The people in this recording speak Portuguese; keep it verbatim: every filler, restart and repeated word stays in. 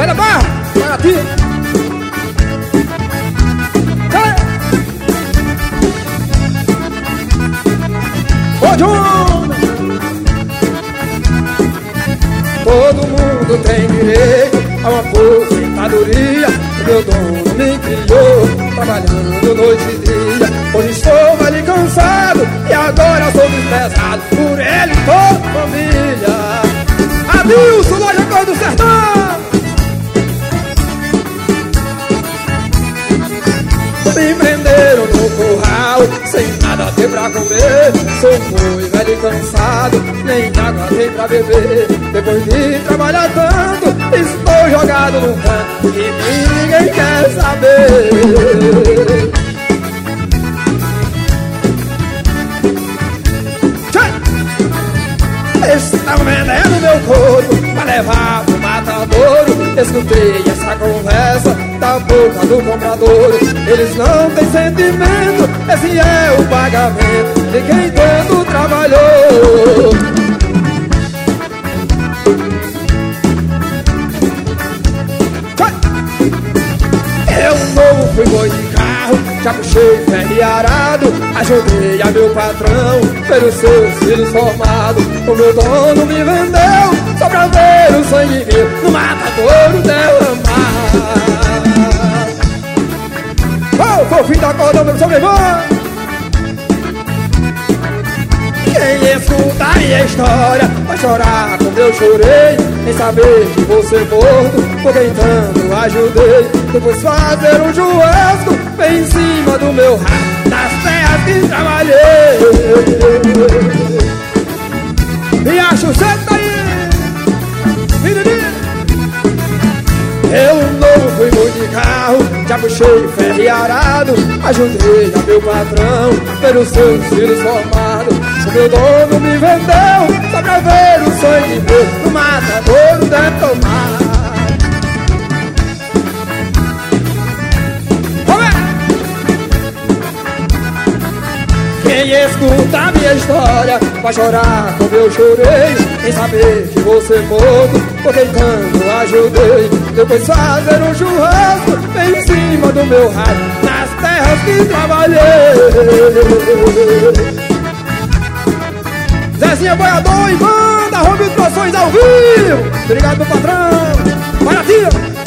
Velha Barra, para ti. Ô, Júnior! Todo mundo tem direito a uma aposentadoria. O meu dono me criou, trabalhando noite e dia. Hoje estou velho e cansado, e agora sou desprezado por ele e toda a família. Adilson, loja Cor do Sertão! Me prenderam no curral, sem nada ter pra comer. Sou muito velho e cansado, nem água tem pra beber. Depois de trabalhar tanto, estou jogado no canto e ninguém quer saber. Estão vendendo meu corpo pra levar pro matadouro. Escutei essa conversa da boca do comprador. Eles não têm sentimento, esse é o pagamento de quem tanto trabalhou. Eu novo fui boi de carro, já puxei ferro e arado. Ajudei a meu patrão pelos seus filhos formados. O meu dono me vendeu só pra ver o sangue meu no matadouro derramar. Oh, foi o fim da corda, meu sobrevivente. Quem escuta a minha história vai chorar como eu chorei, em saber que vou ser morto por quem tanto ajudei. Depois fazer um churrasco bem em cima do meu rabo, nas terras que trabalhei. E acho certo aí, menino. Eu novo fui muito de carro, já puxei ferro e arado. Ajudei a meu patrão pelos seus filhos formados. O meu dono me vendeu só pra ver o sangue meu no matadouro derramar. Quem escuta a minha história vai chorar como eu chorei, em saber que vou ser morto por quem tanto ajudei. Depois fazer um churrasco bem em cima do meu rádio, nas terras que trabalhei. Zezinha Boiador e banda Romildo Produções ao vivo. Obrigado, meu patrão. Para ti.